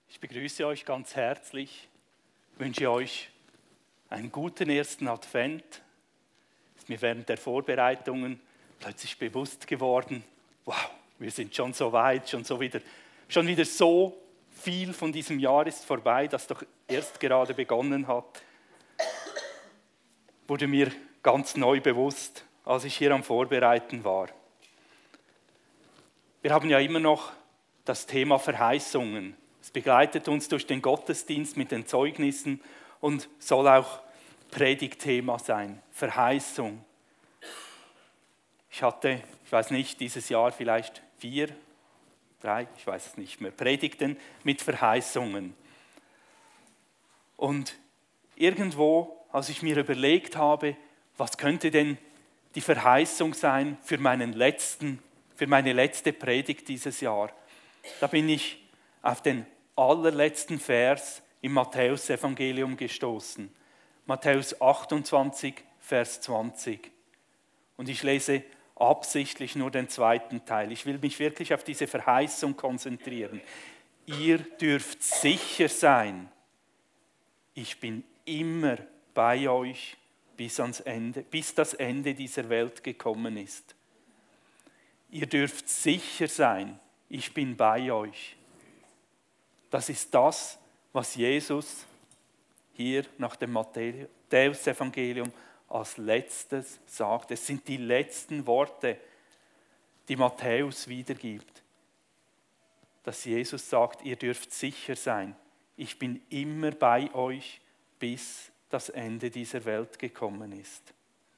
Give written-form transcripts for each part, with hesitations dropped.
Ich begrüße euch ganz herzlich, wünsche euch einen guten ersten Advent. Ist mir während der Vorbereitungen plötzlich bewusst geworden, wow, wir sind schon so weit, schon wieder so viel von diesem Jahr ist vorbei, das doch erst gerade begonnen hat. Wurde mir ganz neu bewusst, als ich hier am Vorbereiten war. Wir haben ja immer noch das Thema Verheißungen. Es begleitet uns durch den Gottesdienst mit den Zeugnissen und soll auch Predigtthema sein, Verheißung. Ich hatte, dieses Jahr vielleicht 4, 3, ich weiß es nicht mehr, Predigten mit Verheißungen. Und irgendwo, als ich mir überlegt habe, was könnte denn die Verheißung sein für meine letzte Predigt dieses Jahr, da bin ich auf den allerletzten Vers im Matthäus-Evangelium gestoßen. Matthäus 28, Vers 20. Und ich lese absichtlich nur den zweiten Teil. Ich will mich wirklich auf diese Verheißung konzentrieren. Ihr dürft sicher sein, ich bin immer bei euch bis das Ende dieser Welt gekommen ist. Ihr dürft sicher sein, ich bin bei euch. Das ist das, was Jesus hier nach dem Matthäus-Evangelium als letztes sagt. Es sind die letzten Worte, die Matthäus wiedergibt. Dass Jesus sagt, ihr dürft sicher sein, ich bin immer bei euch, bis das Ende dieser Welt gekommen ist.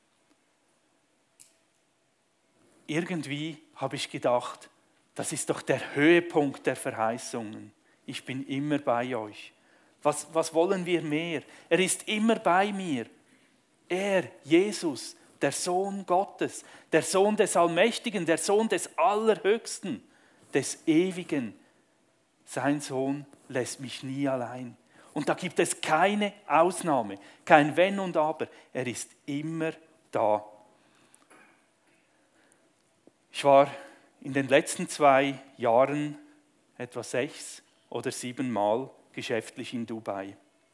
Irgendwie habe ich gedacht, das ist doch der Höhepunkt der Verheißungen. Ich bin immer bei euch. Was wollen wir mehr? Er ist immer bei mir. Er, Jesus, der Sohn Gottes, der Sohn des Allmächtigen, der Sohn des Allerhöchsten, des Ewigen. Sein Sohn lässt mich nie allein. Und da gibt es keine Ausnahme, kein Wenn und Aber. Er ist immer da. Ich war in den letzten 2 Jahren etwa 6 oder 7 Mal geschäftlich in Dubai.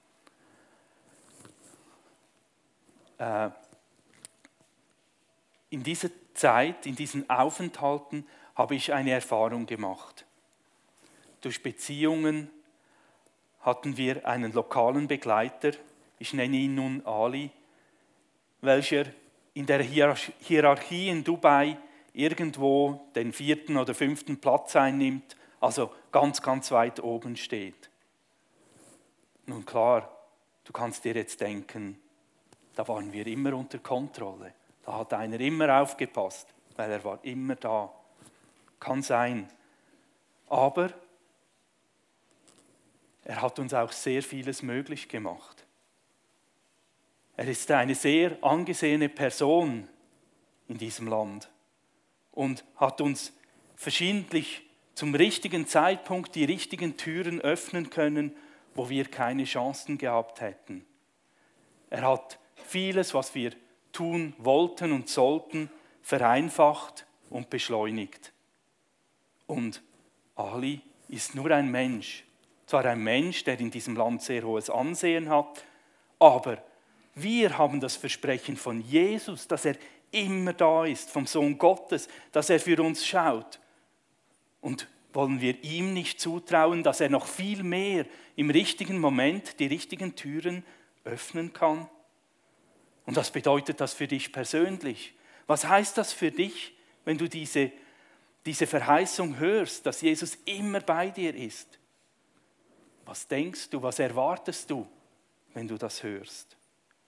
In dieser Zeit, in diesen Aufenthalten, habe ich eine Erfahrung gemacht. Durch Beziehungen hatten wir einen lokalen Begleiter, ich nenne ihn nun Ali, welcher in der Hierarchie in Dubai irgendwo den 4. oder 5. Platz einnimmt, also ganz, ganz weit oben steht. Nun klar, du kannst dir jetzt denken, da waren wir immer unter Kontrolle. Da hat einer immer aufgepasst, weil er war immer da. Kann sein. Aber er hat uns auch sehr vieles möglich gemacht. Er ist eine sehr angesehene Person in diesem Land und hat uns verschiedentlich zum richtigen Zeitpunkt die richtigen Türen öffnen können, wo wir keine Chancen gehabt hätten. Er hat vieles, was wir tun wollten und sollten, vereinfacht und beschleunigt. Und Ali ist nur ein Mensch. Zwar ein Mensch, der in diesem Land sehr hohes Ansehen hat, aber wir haben das Versprechen von Jesus, dass er immer da ist, vom Sohn Gottes, dass er für uns schaut. Und wollen wir ihm nicht zutrauen, dass er noch viel mehr im richtigen Moment die richtigen Türen öffnen kann? Und was bedeutet das für dich persönlich? Was heißt das für dich, wenn du diese Verheißung hörst, dass Jesus immer bei dir ist? Was denkst du, was erwartest du, wenn du das hörst?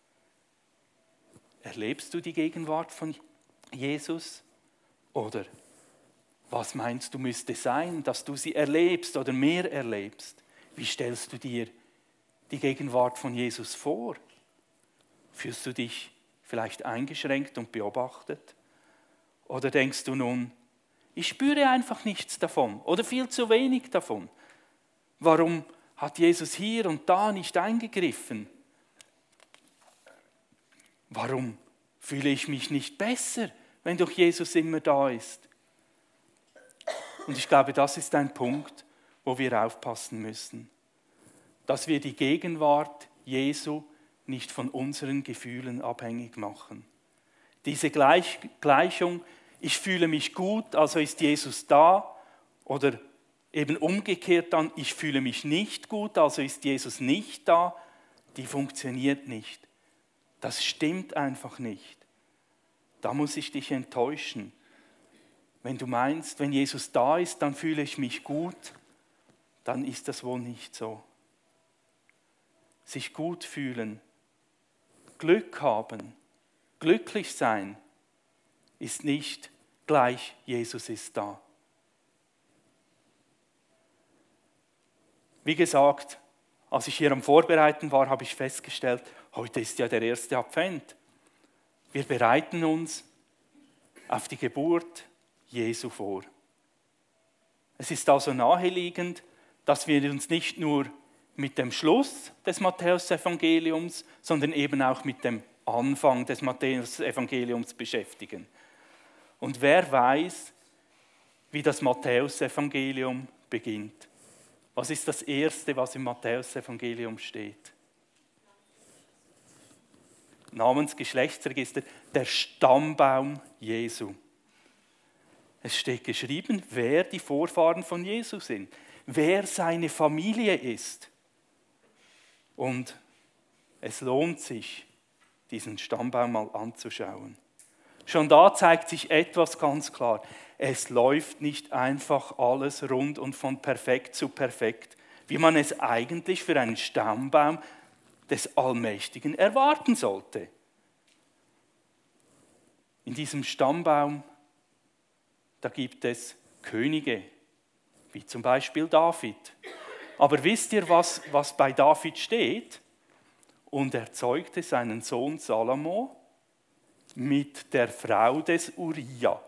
Erlebst du die Gegenwart von Jesus? Oder was meinst du müsste sein, dass du sie erlebst oder mehr erlebst? Wie stellst du dir die Gegenwart von Jesus vor? Fühlst du dich vielleicht eingeschränkt und beobachtet? Oder denkst du nun, ich spüre einfach nichts davon oder viel zu wenig davon? Warum hat Jesus hier und da nicht eingegriffen? Warum fühle ich mich nicht besser, wenn doch Jesus immer da ist? Und ich glaube, das ist ein Punkt, wo wir aufpassen müssen. dass wir die Gegenwart Jesu nicht von unseren Gefühlen abhängig machen. Diese Gleichung, ich fühle mich gut, also ist Jesus da, oder eben umgekehrt dann, ich fühle mich nicht gut, also ist Jesus nicht da, die funktioniert nicht. Das stimmt einfach nicht. Da muss ich dich enttäuschen. Wenn du meinst, wenn Jesus da ist, dann fühle ich mich gut, dann ist das wohl nicht so. Sich gut fühlen, Glück haben, glücklich sein, ist nicht gleich, Jesus ist da. Wie gesagt, als ich hier am Vorbereiten war, habe ich festgestellt, heute ist ja der erste Advent. Wir bereiten uns auf die Geburt Jesu vor. Es ist also naheliegend, dass wir uns nicht nur mit dem Schluss des Matthäusevangeliums, sondern eben auch mit dem Anfang des Matthäusevangeliums beschäftigen. Und wer weiß, wie das Matthäusevangelium beginnt? Was ist das Erste, was im Matthäusevangelium steht? Namens Geschlechtsregister, der Stammbaum Jesu. Es steht geschrieben, wer die Vorfahren von Jesus sind, wer seine Familie ist. Und es lohnt sich, diesen Stammbaum mal anzuschauen. Schon da zeigt sich etwas ganz klar. Es läuft nicht einfach alles rund und von perfekt zu perfekt, wie man es eigentlich für einen Stammbaum des Allmächtigen erwarten sollte. In diesem Stammbaum, da gibt es Könige, wie zum Beispiel David. Aber wisst ihr, was bei David steht? Und er zeugte seinen Sohn Salomo mit der Frau des Uria.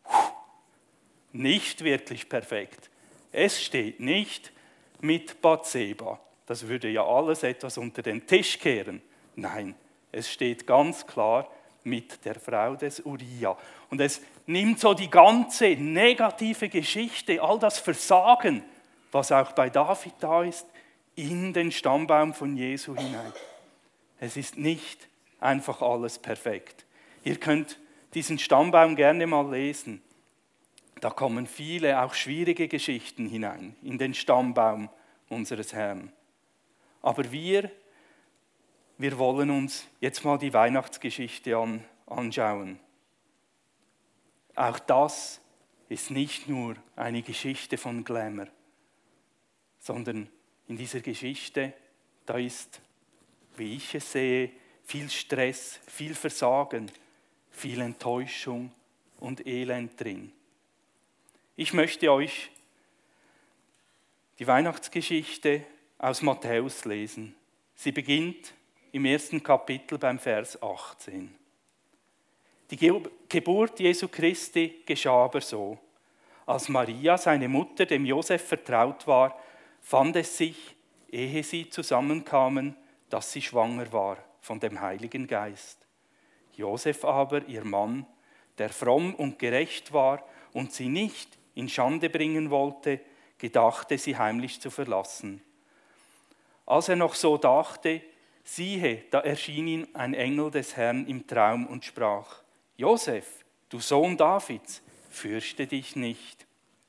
Nicht wirklich perfekt. Es steht nicht mit Bathseba. Das würde ja alles etwas unter den Tisch kehren. Nein, es steht ganz klar mit der Frau des Uria. Und es nimmt so die ganze negative Geschichte, all das Versagen, was auch bei David da ist, in den Stammbaum von Jesu hinein. Es ist nicht einfach alles perfekt. Ihr könnt diesen Stammbaum gerne mal lesen. Da kommen viele, auch schwierige Geschichten hinein, in den Stammbaum unseres Herrn. Aber wir wollen uns jetzt mal die Weihnachtsgeschichte anschauen. Auch das ist nicht nur eine Geschichte von Glamour, sondern in dieser Geschichte, da ist, wie ich es sehe, viel Stress, viel Versagen, viel Enttäuschung und Elend drin. Ich möchte euch die Weihnachtsgeschichte aus Matthäus lesen. Sie beginnt im 1. Kapitel beim Vers 18. Die Geburt Jesu Christi geschah aber so. Als Maria, seine Mutter, dem Josef vertraut war, fand es sich, ehe sie zusammenkamen, dass sie schwanger war von dem Heiligen Geist. Josef aber, ihr Mann, der fromm und gerecht war und sie nicht in Schande bringen wollte, gedachte, sie heimlich zu verlassen. Als er noch so dachte, siehe, da erschien ihm ein Engel des Herrn im Traum und sprach: Josef, du Sohn Davids, fürchte dich nicht,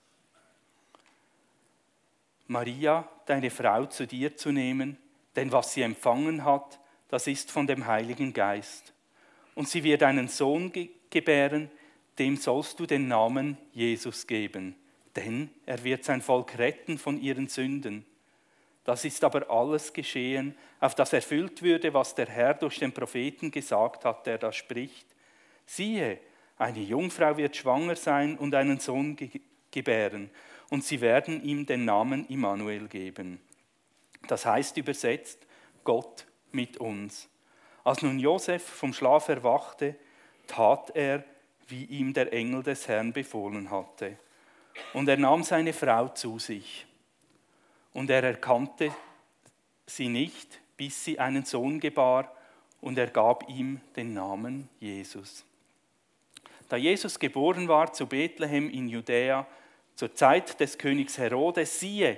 Maria, deine Frau, zu dir zu nehmen, denn was sie empfangen hat, das ist von dem Heiligen Geist. Und sie wird einen Sohn gebären, dem sollst du den Namen Jesus geben, denn er wird sein Volk retten von ihren Sünden. Das ist aber alles geschehen, auf das erfüllt würde, was der Herr durch den Propheten gesagt hat, der da spricht. Siehe, eine Jungfrau wird schwanger sein und einen Sohn gebären, und sie werden ihm den Namen Immanuel geben. Das heißt übersetzt, Gott mit uns. Als nun Josef vom Schlaf erwachte, tat er, wie ihm der Engel des Herrn befohlen hatte. Und er nahm seine Frau zu sich. Und er erkannte sie nicht, bis sie einen Sohn gebar, und er gab ihm den Namen Jesus. Da Jesus geboren war zu Bethlehem in Judäa, zur Zeit des Königs Herodes, siehe,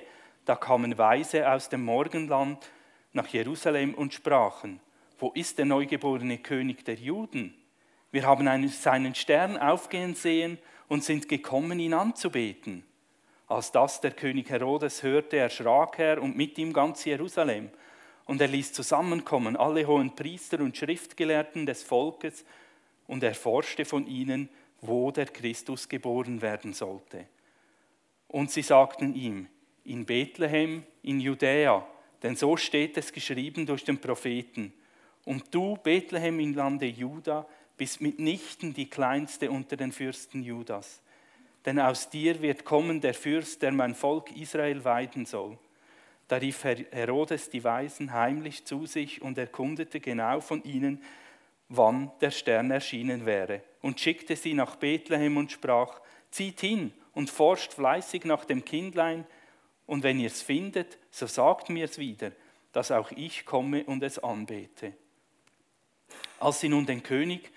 Da kamen Weise aus dem Morgenland nach Jerusalem und sprachen: Wo ist der neugeborene König der Juden? Wir haben seinen Stern aufgehen sehen und sind gekommen, ihn anzubeten. Als das der König Herodes hörte, erschrak er und mit ihm ganz Jerusalem. Und er ließ zusammenkommen alle hohen Priester und Schriftgelehrten des Volkes und erforschte von ihnen, wo der Christus geboren werden sollte. Und sie sagten ihm: In Bethlehem, in Judäa, denn so steht es geschrieben durch den Propheten. Und du, Bethlehem im Lande Juda, bist mitnichten die kleinste unter den Fürsten Judas. Denn aus dir wird kommen der Fürst, der mein Volk Israel weiden soll. Da rief Herodes die Weisen heimlich zu sich und erkundete genau von ihnen, wann der Stern erschienen wäre, und schickte sie nach Bethlehem und sprach: Zieht hin und forscht fleißig nach dem Kindlein, und wenn ihr es findet, so sagt mir's wieder, dass auch ich komme und es anbete. Als sie nun den König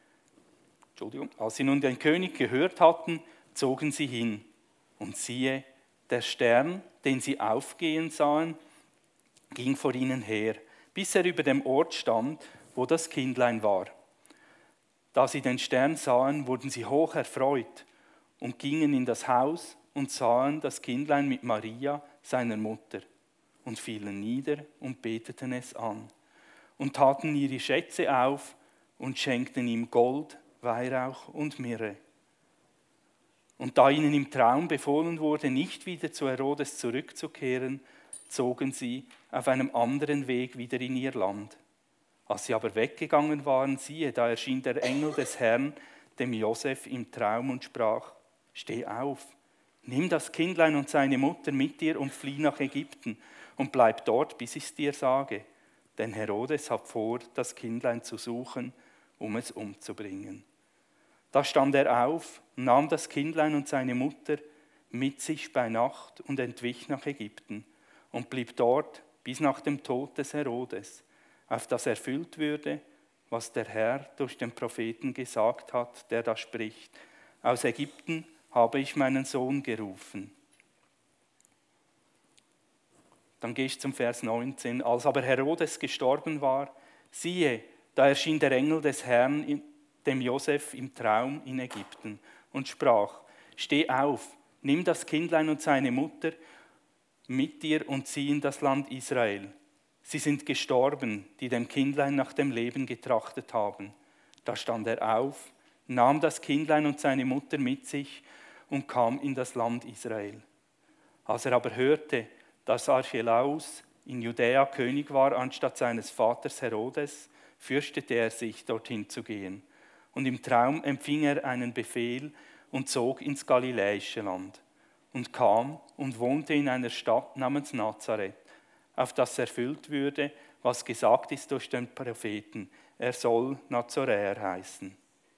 gehört hatten, zogen sie hin. Und siehe, der Stern, den sie aufgehen sahen, ging vor ihnen her, bis er über dem Ort stand, wo das Kindlein war. Da sie den Stern sahen, wurden sie hoch erfreut und gingen in das Haus und sahen das Kindlein mit Maria, seiner Mutter, und fielen nieder und beteten es an und taten ihre Schätze auf und schenkten ihm Gold, Weihrauch und Myrrhe. Und da ihnen im Traum befohlen wurde, nicht wieder zu Herodes zurückzukehren, zogen sie auf einem anderen Weg wieder in ihr Land. Als sie aber weggegangen waren, siehe, da erschien der Engel des Herrn dem Josef im Traum und sprach: Steh auf, nimm das Kindlein und seine Mutter mit dir und flieh nach Ägypten und bleib dort, bis ich es dir sage. Denn Herodes hat vor, das Kindlein zu suchen, um es umzubringen. Da stand er auf, nahm das Kindlein und seine Mutter mit sich bei Nacht und entwich nach Ägypten und blieb dort bis nach dem Tod des Herodes, auf das erfüllt würde, was der Herr durch den Propheten gesagt hat, der da spricht: Aus Ägypten habe ich meinen Sohn gerufen. Dann gehe ich zum Vers 19. Als aber Herodes gestorben war, siehe, da erschien der Engel des Herrn dem Josef im Traum in Ägypten und sprach: Steh auf, nimm das Kindlein und seine Mutter mit dir und zieh in das Land Israel. Sie sind gestorben, die dem Kindlein nach dem Leben getrachtet haben. Da stand er auf, nahm das Kindlein und seine Mutter mit sich und kam in das Land Israel. Als er aber hörte, dass Archelaus in Judäa König war anstatt seines Vaters Herodes, fürchtete er sich, dorthin zu gehen. Und im Traum empfing er einen Befehl und zog ins galiläische Land und kam und wohnte in einer Stadt namens Nazareth, auf das erfüllt würde, was gesagt ist durch den Propheten: Er soll Nazoräer heißen.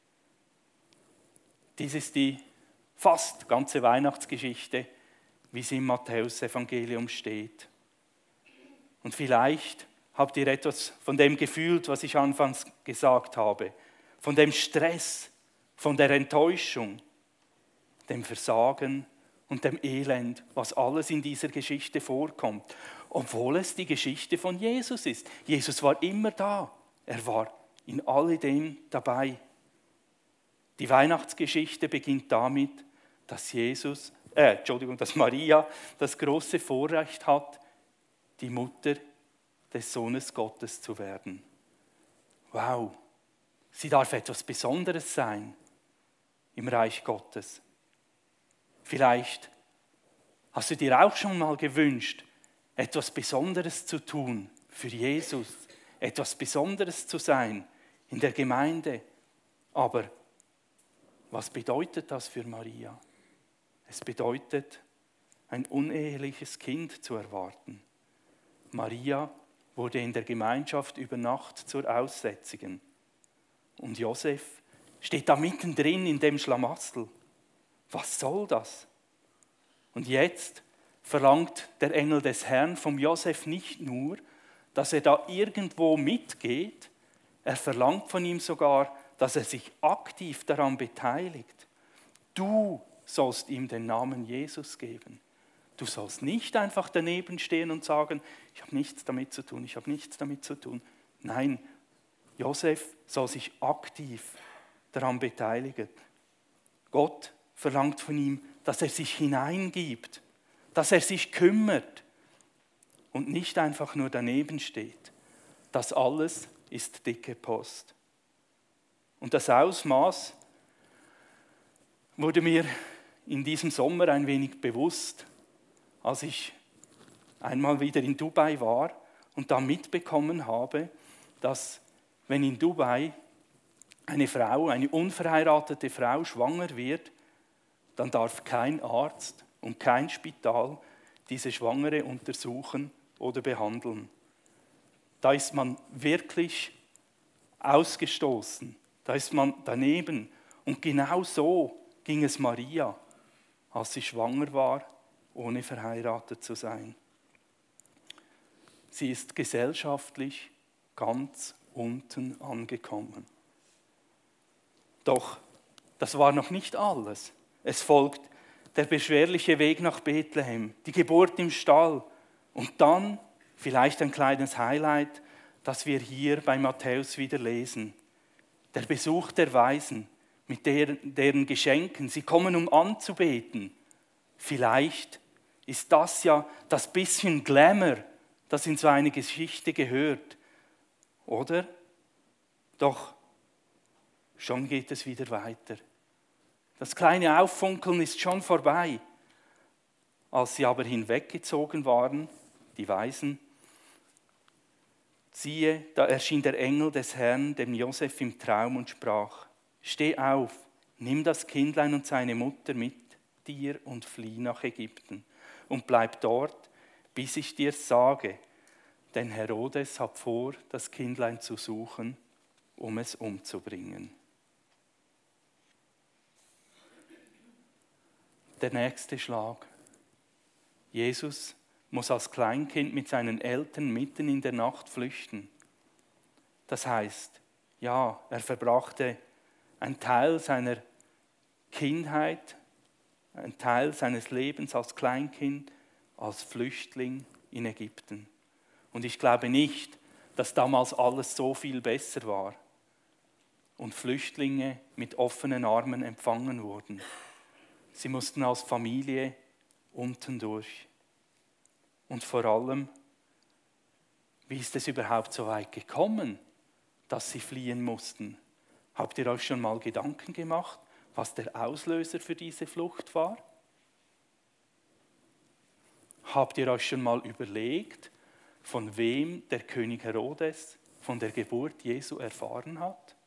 Dies ist die fast ganze Weihnachtsgeschichte, wie sie im Matthäus-Evangelium steht. Und vielleicht habt ihr etwas von dem gefühlt, was ich anfangs gesagt habe, von dem Stress, von der Enttäuschung, dem Versagen und dem Elend, was alles in dieser Geschichte vorkommt, obwohl es die Geschichte von Jesus ist. Jesus war immer da, er war in alledem dabei. Die Weihnachtsgeschichte beginnt damit, dass Maria das große Vorrecht hat, die Mutter des Sohnes Gottes zu werden. Wow, sie darf etwas Besonderes sein im Reich Gottes. Vielleicht hast du dir auch schon mal gewünscht, etwas Besonderes zu tun für Jesus, etwas Besonderes zu sein in der Gemeinde. Aber was bedeutet das für Maria? Es bedeutet, ein uneheliches Kind zu erwarten. Maria wurde in der Gemeinschaft über Nacht zur Aussätzigen. Und Josef steht da mittendrin in dem Schlamassel. Was soll das? Und jetzt verlangt der Engel des Herrn vom Josef nicht nur, dass er da irgendwo mitgeht, er verlangt von ihm sogar, dass er sich aktiv daran beteiligt. Du sollst ihm den Namen Jesus geben. Du sollst nicht einfach daneben stehen und sagen, ich habe nichts damit zu tun, ich habe nichts damit zu tun. Nein, Josef soll sich aktiv daran beteiligen. Gott verlangt von ihm, dass er sich hineingibt, dass er sich kümmert und nicht einfach nur daneben steht. Das alles ist dicke Post. Und das Ausmaß wurde mir in diesem Sommer ein wenig bewusst, als ich einmal wieder in Dubai war und da mitbekommen habe, dass wenn in Dubai eine Frau, eine unverheiratete Frau schwanger wird, dann darf kein Arzt und kein Spital diese Schwangere untersuchen oder behandeln. Da ist man wirklich ausgestoßen, da ist man daneben. Und genau so ging es Maria, als sie schwanger war, ohne verheiratet zu sein. Sie ist gesellschaftlich ganz unten angekommen. Doch das war noch nicht alles. Es folgt der beschwerliche Weg nach Bethlehem, die Geburt im Stall und dann vielleicht ein kleines Highlight, das wir hier bei Matthäus wieder lesen. Der Besuch der Weisen mit deren Geschenken. Sie kommen, um anzubeten. Vielleicht ist das ja das bisschen Glamour, das in so eine Geschichte gehört. Oder? Doch schon geht es wieder weiter. Das kleine Auffunkeln ist schon vorbei. Als sie aber hinweggezogen waren, die Weisen, siehe, da erschien der Engel des Herrn dem Josef im Traum und sprach: Steh auf, nimm das Kindlein und seine Mutter mit dir und flieh nach Ägypten und bleib dort, bis ich dir sage, denn Herodes hat vor, das Kindlein zu suchen, um es umzubringen. Der nächste Schlag. Jesus muss als Kleinkind mit seinen Eltern mitten in der Nacht flüchten. Das heißt, ja, er verbrachte einen Teil seiner Kindheit, einen Teil seines Lebens als Kleinkind, als Flüchtling in Ägypten. Und ich glaube nicht, dass damals alles so viel besser war und Flüchtlinge mit offenen Armen empfangen wurden. Sie mussten als Familie unten durch. Und vor allem, wie ist es überhaupt so weit gekommen, dass sie fliehen mussten? Habt ihr euch schon mal Gedanken gemacht, was der Auslöser für diese Flucht war? Habt ihr euch schon mal überlegt, von wem der König Herodes von der Geburt Jesu erfahren hat?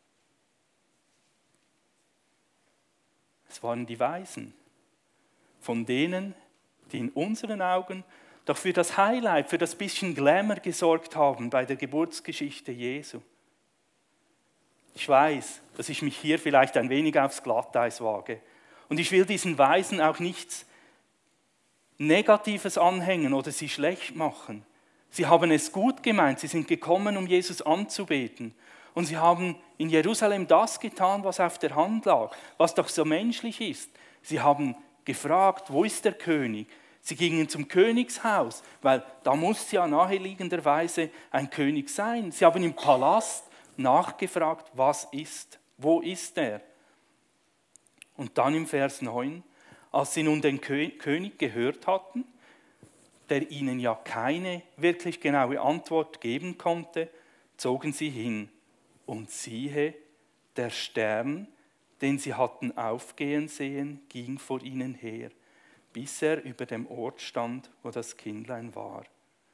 Es waren die Weisen, von denen, die in unseren Augen doch für das Highlight, für das bisschen Glamour gesorgt haben bei der Geburtsgeschichte Jesu. Ich weiß, dass ich mich hier vielleicht ein wenig aufs Glatteis wage. Und ich will diesen Weisen auch nichts Negatives anhängen oder sie schlecht machen. Sie haben es gut gemeint, sie sind gekommen, um Jesus anzubeten. Und sie haben in Jerusalem das getan, was auf der Hand lag, was doch so menschlich ist. Sie haben gefragt, wo ist der König? Sie gingen zum Königshaus, weil da muss ja naheliegenderweise ein König sein. Sie haben im Palast nachgefragt, was ist, wo ist er? Und dann im Vers 9, als sie nun den König gehört hatten, der ihnen ja keine wirklich genaue Antwort geben konnte, zogen sie hin. Und siehe, der Stern, den sie hatten aufgehen sehen, ging vor ihnen her, bis er über dem Ort stand, wo das Kindlein war.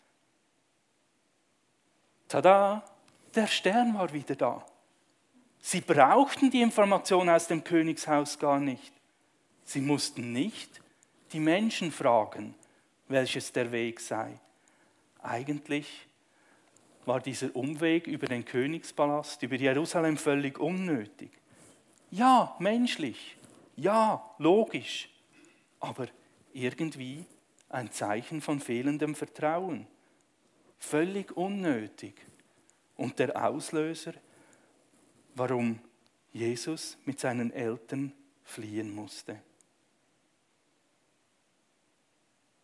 Tada, der Stern war wieder da. Sie brauchten die Information aus dem Königshaus gar nicht. Sie mussten nicht die Menschen fragen, welches der Weg sei. Eigentlich war dieser Umweg über den Königspalast, über Jerusalem völlig unnötig. Ja, menschlich, ja, logisch, aber irgendwie ein Zeichen von fehlendem Vertrauen. Völlig unnötig. Und der Auslöser, warum Jesus mit seinen Eltern fliehen musste.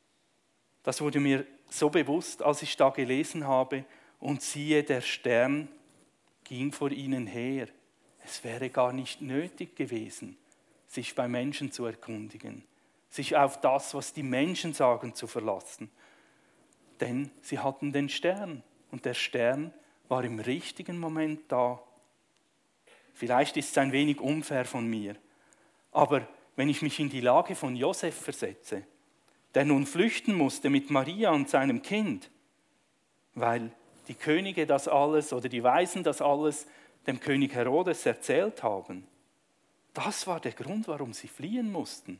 Das wurde mir so bewusst, als ich da gelesen habe, und siehe, der Stern ging vor ihnen her. Es wäre gar nicht nötig gewesen, sich bei Menschen zu erkundigen, sich auf das, was die Menschen sagen, zu verlassen. Denn sie hatten den Stern und der Stern war im richtigen Moment da. Vielleicht ist es ein wenig unfair von mir, aber wenn ich mich in die Lage von Josef versetze, der nun flüchten musste mit Maria und seinem Kind, weil die Könige das alles oder die Weisen das alles dem König Herodes erzählt haben. Das war der Grund, warum sie fliehen mussten.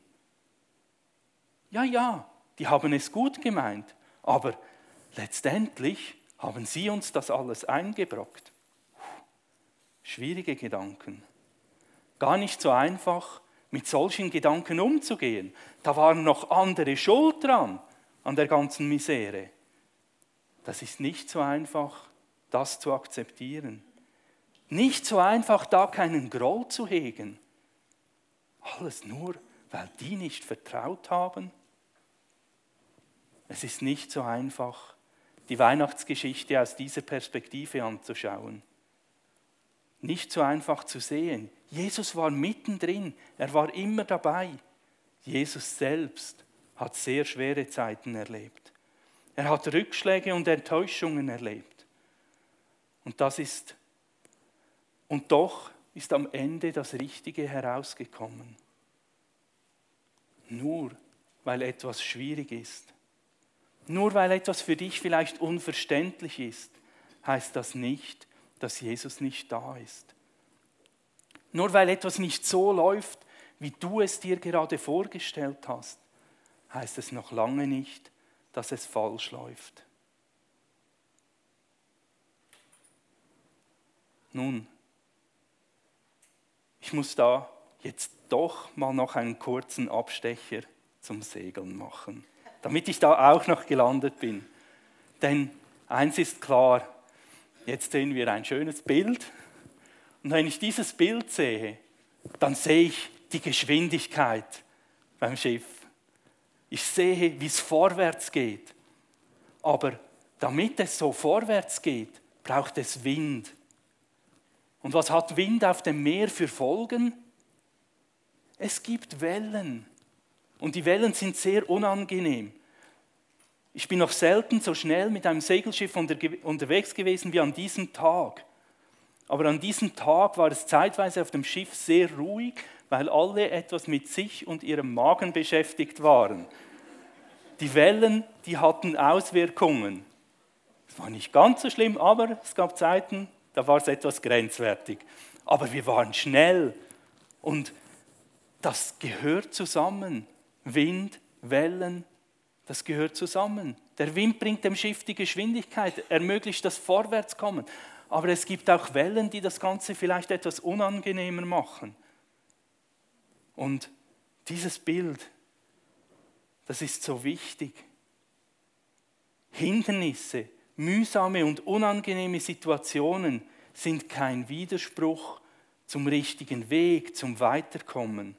Ja, die haben es gut gemeint, aber letztendlich haben sie uns das alles eingebrockt. Schwierige Gedanken. Gar nicht so einfach, mit solchen Gedanken umzugehen. Da waren noch andere schuld dran, an der ganzen Misere. Das ist nicht so einfach, das zu akzeptieren. Nicht so einfach, da keinen Groll zu hegen. Alles nur, weil die nicht vertraut haben. Es ist nicht so einfach, die Weihnachtsgeschichte aus dieser Perspektive anzuschauen. Nicht so einfach zu sehen. Jesus war mittendrin, er war immer dabei. Jesus selbst hat sehr schwere Zeiten erlebt. Er hat Rückschläge und Enttäuschungen erlebt. Und doch ist am Ende das Richtige herausgekommen. Nur weil etwas schwierig ist, nur weil etwas für dich vielleicht unverständlich ist, heißt das nicht, dass Jesus nicht da ist. Nur weil etwas nicht so läuft, wie du es dir gerade vorgestellt hast, heißt es noch lange nicht, dass es falsch läuft. Nun, ich muss da jetzt doch mal noch einen kurzen Abstecher zum Segeln machen, damit ich da auch noch gelandet bin. Denn eins ist klar, jetzt sehen wir ein schönes Bild und wenn ich dieses Bild sehe, dann sehe ich die Geschwindigkeit beim Schiff. Ich sehe, wie es vorwärts geht. Aber damit es so vorwärts geht, braucht es Wind. Und was hat Wind auf dem Meer für Folgen? Es gibt Wellen. Und die Wellen sind sehr unangenehm. Ich bin noch selten so schnell mit einem Segelschiff unterwegs gewesen wie an diesem Tag. Aber an diesem Tag war es zeitweise auf dem Schiff sehr ruhig, weil alle etwas mit sich und ihrem Magen beschäftigt waren. Die Wellen, die hatten Auswirkungen. Es war nicht ganz so schlimm, aber es gab Zeiten, da war es etwas grenzwertig. Aber wir waren schnell und das gehört zusammen. Wind, Wellen, das gehört zusammen. Der Wind bringt dem Schiff die Geschwindigkeit, ermöglicht das Vorwärtskommen. Aber es gibt auch Wellen, die das Ganze vielleicht etwas unangenehmer machen. Und dieses Bild, das ist so wichtig. Hindernisse, mühsame und unangenehme Situationen sind kein Widerspruch zum richtigen Weg, zum Weiterkommen.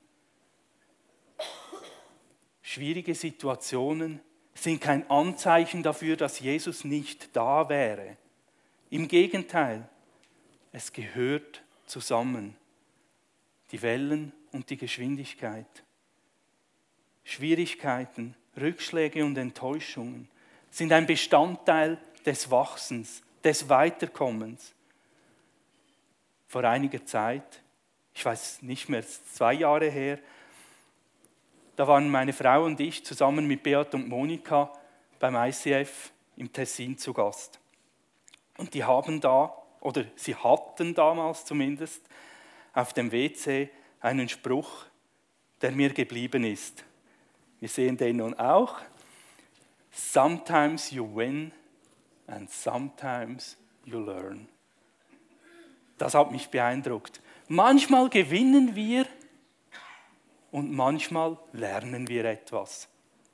Schwierige Situationen sind kein Anzeichen dafür, dass Jesus nicht da wäre. Im Gegenteil, es gehört zusammen. Die Wellen und die Geschwindigkeit. Schwierigkeiten, Rückschläge und Enttäuschungen sind ein Bestandteil des Wachsens, des Weiterkommens. Vor einiger Zeit, ich weiß nicht mehr, 2 Jahre her, da waren meine Frau und ich zusammen mit Beat und Monika beim ICF im Tessin zu Gast. Und die haben da, oder sie hatten damals zumindest, auf dem WC einen Spruch, der mir geblieben ist. Wir sehen den nun auch. Sometimes you win and sometimes you learn. Das hat mich beeindruckt. Manchmal gewinnen wir und manchmal lernen wir etwas.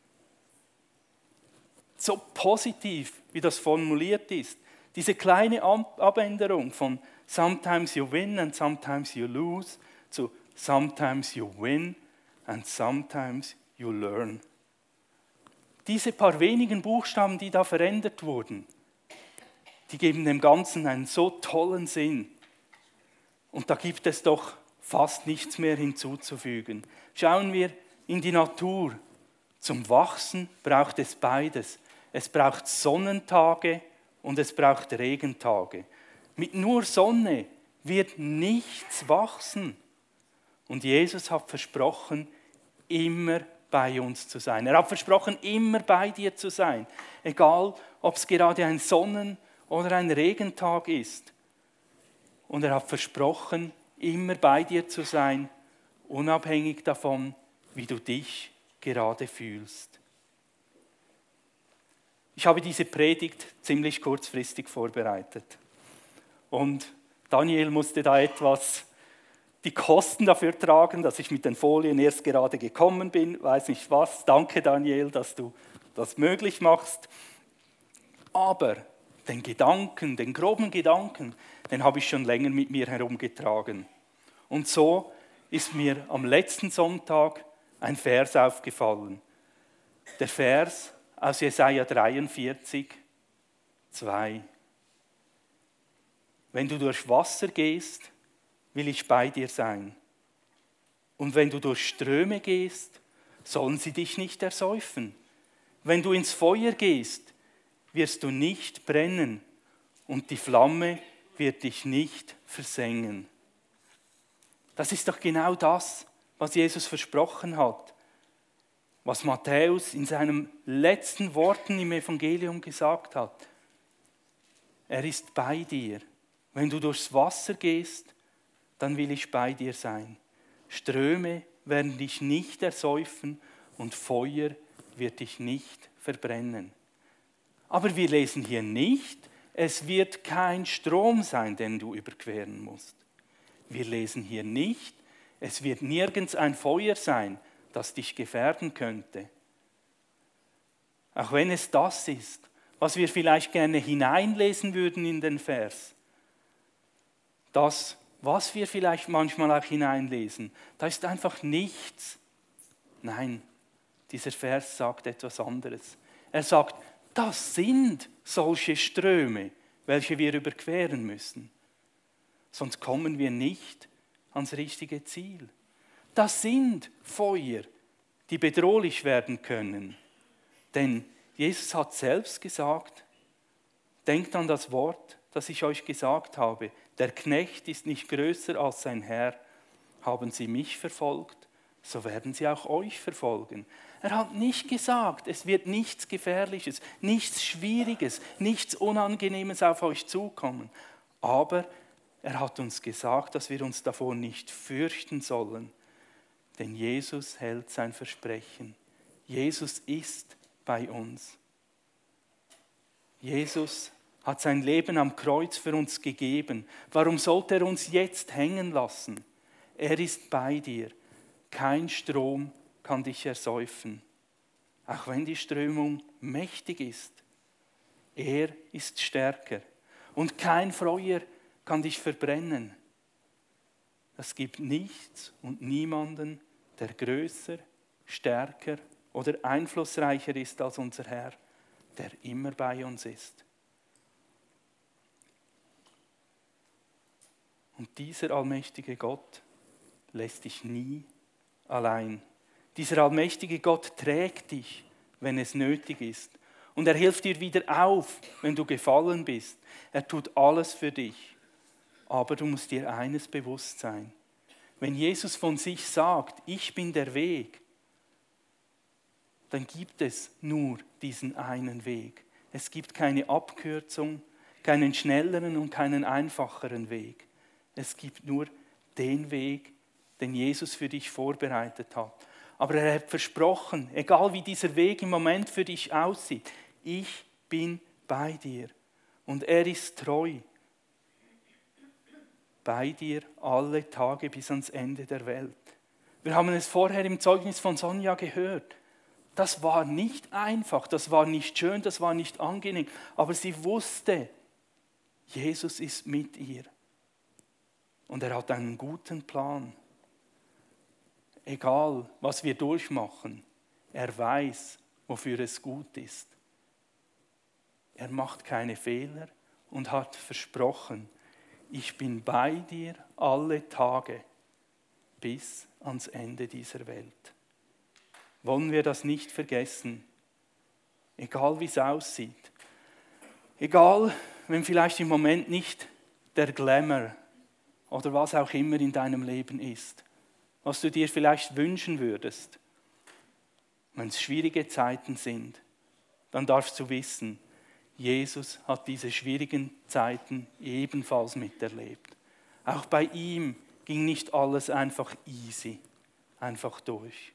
So positiv, wie das formuliert ist. Diese kleine Abänderung von sometimes you win and sometimes you lose zu sometimes you win and sometimes you learn. diese paar wenigen Buchstaben, die da verändert wurden, die geben dem Ganzen einen so tollen Sinn. Und da gibt es doch fast nichts mehr hinzuzufügen. Schauen wir in die Natur. Zum Wachsen braucht es beides. Es braucht Sonnentage und es braucht Regentage. Mit nur Sonne wird nichts wachsen. Und Jesus hat versprochen, immer bei uns zu sein. Er hat versprochen, immer bei dir zu sein. Egal, ob es gerade ein Sonnen- oder ein Regentag ist. Und er hat versprochen, immer bei dir zu sein, unabhängig davon, wie du dich gerade fühlst. Ich habe diese Predigt ziemlich kurzfristig vorbereitet. Und Daniel musste da etwas die Kosten dafür tragen, dass ich mit den Folien erst gerade gekommen bin. Weiß nicht was. Danke, Daniel, dass du das möglich machst. Aber den Gedanken, den groben Gedanken, den habe ich schon länger mit mir herumgetragen. Und so ist mir am letzten Sonntag ein Vers aufgefallen. Der Vers aus Jesaja 43, 2. Wenn du durch Wasser gehst, will ich bei dir sein. Und wenn du durch Ströme gehst, sollen sie dich nicht ersäufen. Wenn du ins Feuer gehst, wirst du nicht brennen und die Flamme wird dich nicht versengen. Das ist doch genau das, was Jesus versprochen hat, was Matthäus in seinen letzten Worten im Evangelium gesagt hat. Er ist bei dir. Wenn du durchs Wasser gehst, dann will ich bei dir sein. Ströme werden dich nicht ersäufen und Feuer wird dich nicht verbrennen. Aber wir lesen hier nicht, es wird kein Strom sein, den du überqueren musst. Wir lesen hier nicht, es wird nirgends ein Feuer sein, das dich gefährden könnte. Auch wenn es das ist, was wir vielleicht gerne hineinlesen würden in den Vers. Das, was wir vielleicht manchmal auch hineinlesen, da ist einfach nichts. Nein, dieser Vers sagt etwas anderes. Er sagt, das sind solche Ströme, welche wir überqueren müssen. Sonst kommen wir nicht ans richtige Ziel. Das sind Feuer, die bedrohlich werden können. Denn Jesus hat selbst gesagt, denkt an das Wort, das ich euch gesagt habe, der Knecht ist nicht größer als sein Herr. Haben sie mich verfolgt, so werden sie auch euch verfolgen. Er hat nicht gesagt, es wird nichts Gefährliches, nichts Schwieriges, nichts Unangenehmes auf euch zukommen. Aber er hat uns gesagt, dass wir uns davor nicht fürchten sollen. Denn Jesus hält sein Versprechen. Jesus ist bei uns. Jesus hat sein Leben am Kreuz für uns gegeben. Warum sollte er uns jetzt hängen lassen? Er ist bei dir. Kein Strom kann dich ersäufen, auch wenn die Strömung mächtig ist. Er ist stärker und kein Feuer kann dich verbrennen. Es gibt nichts und niemanden, der größer, stärker oder einflussreicher ist als unser Herr, der immer bei uns ist. Und dieser allmächtige Gott lässt dich nie allein. Dieser allmächtige Gott trägt dich, wenn es nötig ist. Und er hilft dir wieder auf, wenn du gefallen bist. Er tut alles für dich. Aber du musst dir eines bewusst sein. Wenn Jesus von sich sagt, ich bin der Weg, dann gibt es nur diesen einen Weg. Es gibt keine Abkürzung, keinen schnelleren und keinen einfacheren Weg. Es gibt nur den Weg, den Jesus für dich vorbereitet hat. Aber er hat versprochen, egal wie dieser Weg im Moment für dich aussieht, ich bin bei dir. Und er ist treu. Bei dir alle Tage bis ans Ende der Welt. Wir haben es vorher im Zeugnis von Sonja gehört. Das war nicht einfach, das war nicht schön, das war nicht angenehm. Aber sie wusste, Jesus ist mit ihr. Und er hat einen guten Plan. Egal, was wir durchmachen, er weiß, wofür es gut ist. Er macht keine Fehler und hat versprochen, ich bin bei dir alle Tage bis ans Ende dieser Welt. Wollen wir das nicht vergessen? Egal wie es aussieht. Egal, wenn vielleicht im Moment nicht der Glamour oder was auch immer in deinem Leben ist, was du dir vielleicht wünschen würdest. Wenn es schwierige Zeiten sind, dann darfst du wissen, Jesus hat diese schwierigen Zeiten ebenfalls miterlebt. Auch bei ihm ging nicht alles einfach easy, einfach durch.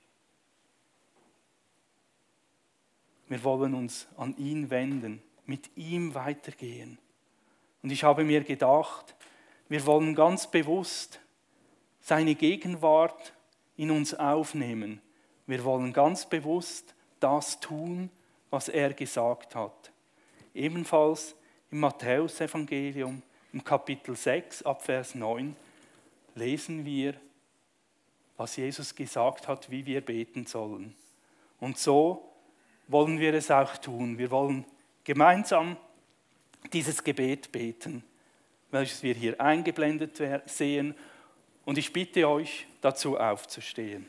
Wir wollen uns an ihn wenden, mit ihm weitergehen. Und ich habe mir gedacht, wir wollen ganz bewusst seine Gegenwart in uns aufnehmen. Wir wollen ganz bewusst das tun, was er gesagt hat. Ebenfalls im Matthäusevangelium, im Kapitel 6, ab Vers 9, lesen wir, was Jesus gesagt hat, wie wir beten sollen. Und so wollen wir es auch tun. Wir wollen gemeinsam dieses Gebet beten, welches wir hier eingeblendet sehen. Und ich bitte euch, dazu aufzustehen.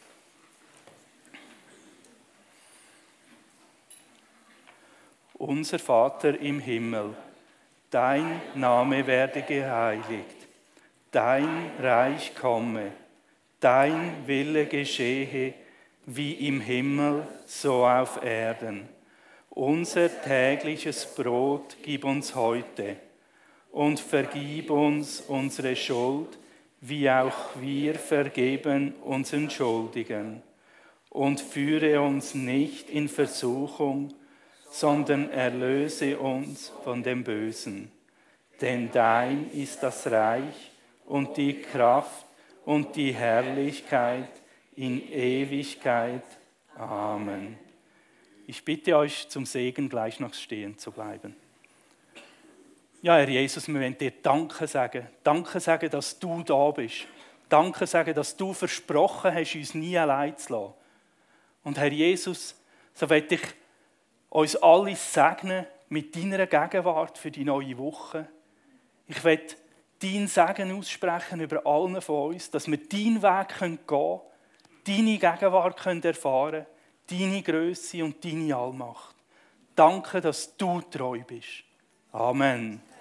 Unser Vater im Himmel, dein Name werde geheiligt, dein Reich komme, dein Wille geschehe, wie im Himmel, so auf Erden. Unser tägliches Brot gib uns heute und vergib uns unsere Schuld, wie auch wir vergeben unseren Schuldigen. Und führe uns nicht in Versuchung, sondern erlöse uns von dem Bösen. Denn dein ist das Reich und die Kraft und die Herrlichkeit in Ewigkeit. Amen. Ich bitte euch zum Segen gleich noch stehen zu bleiben. Ja, Herr Jesus, wir wollen dir Danke sagen. Danke sagen, dass du da bist. Danke sagen, dass du versprochen hast, uns nie allein zu lassen. Und Herr Jesus, so will ich uns alle segnen mit deiner Gegenwart für die neue Woche. Ich will dein Segen aussprechen über allen von uns, dass wir deinen Weg gehen können, deine Gegenwart erfahren können, deine Grösse und deine Allmacht. Danke, dass du treu bist. Amen.